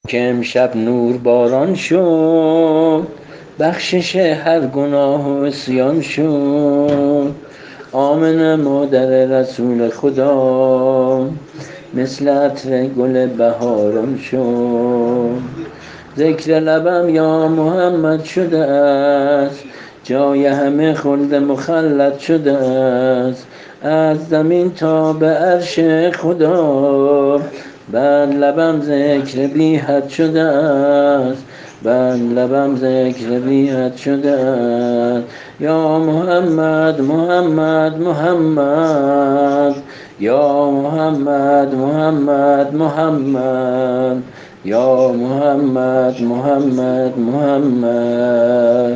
که امشب نور باران شد، بخشش هر گناه و عصیان شد. آمنه مادر رسول خدا، مثل عطر گل بهاران شد. ذکر لبم یا محمد شده است، جای همه خلد مخلد شده است. از زمین تا به عرش خدا، بر لبم ذکر بی حد شده است، بر لبم ذکر بی حد شده است. یا محمد محمد محمد، یا محمد محمد محمد، یا محمد محمد محمد.